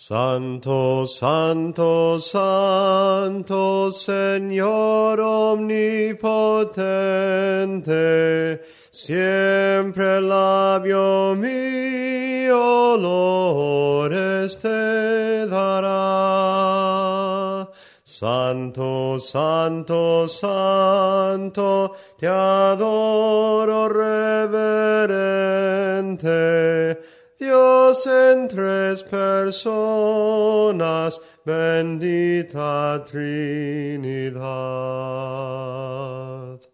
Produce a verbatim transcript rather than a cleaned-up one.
Santo, santo, santo, Señor omnipotente, siempre el labio mío loores te dará. Santo, santo, santo, te adoro reverente, Dios en tres personas, bendita Trinidad.